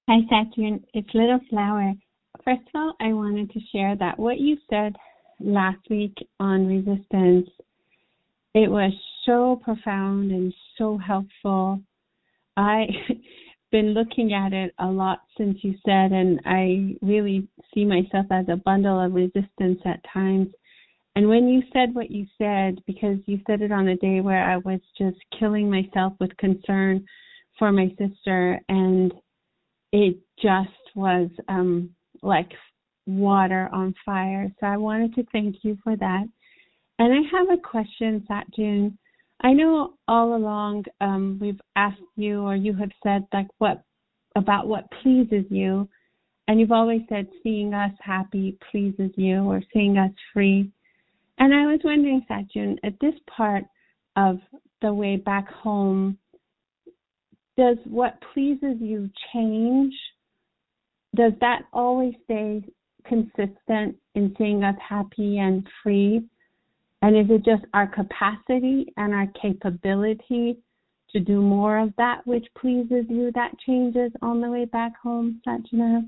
Hi, Saturn. It's Little Flower. First of all, I wanted to share that what you said last week on resistance, it was so profound and so helpful. I've been looking at it a lot since you said, and I really see myself as a bundle of resistance at times. And when you said what you said, because you said it on a day where I was just killing myself with concern for my sister, and it just was like water on fire. So I wanted to thank you for that. And I have a question, Satjun. I know all along we've asked you, or you have said, like, what about what pleases you, and you've always said seeing us happy pleases you, or seeing us free. And I was wondering, Satjun, at this part of the way back home, does what pleases you change? Does that always stay consistent in seeing us happy and free? And is it just our capacity and our capability to do more of that which pleases you that changes on the way back home, Satchana?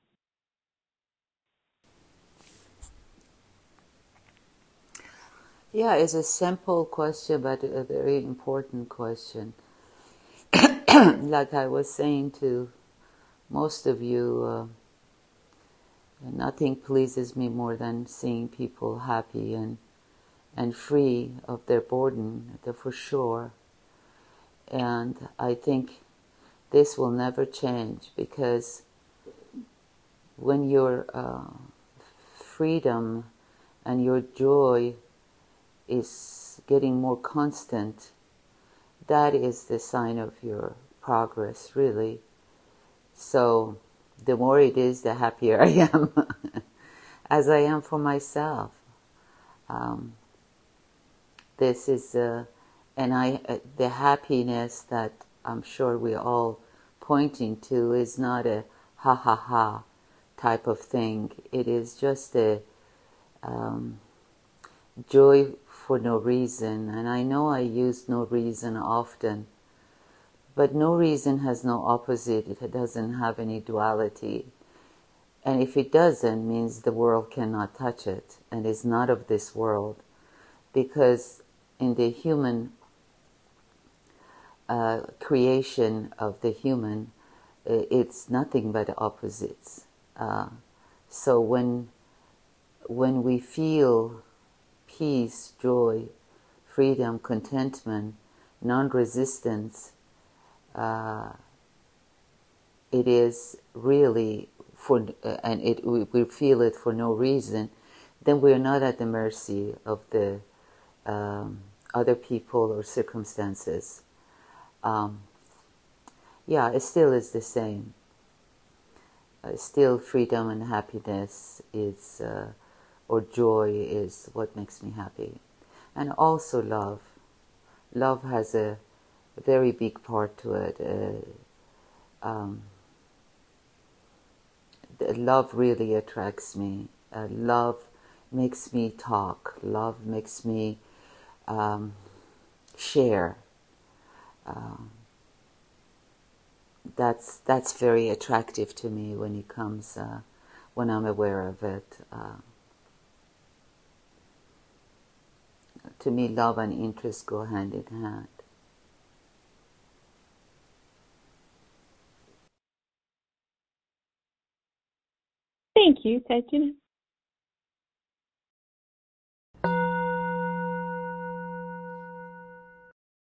Yeah, it's a simple question, but a very important question. Like I was saying to most of you, nothing pleases me more than seeing people happy and free of their burden, for sure. And I think this will never change, because when your freedom and your joy is getting more constant, that is the sign of your progress, really. So the more it is, the happier I am, as I am for myself. Um, this is, the happiness that I'm sure we're all pointing to is not a ha ha ha type of thing. It is just a um, joy for no reason. And I know I use no reason often, but no reason has no opposite. It doesn't have any duality. And if it doesn't, means the world cannot touch it and is not of this world. Because in the human creation of the human, it's nothing but opposites. So when we feel peace, joy, freedom, contentment, non-resistance, it is really and we feel it for no reason, then we're not at the mercy of the other people or circumstances. Um, yeah, it still is the same. Still, freedom and happiness is, or joy is what makes me happy. And also love. Love has a very big part to it. Love really attracts me. Love makes me talk. Love makes me share. That's very attractive to me when it comes when I'm aware of it. To me, love and interest go hand in hand. Thank you, Satchana.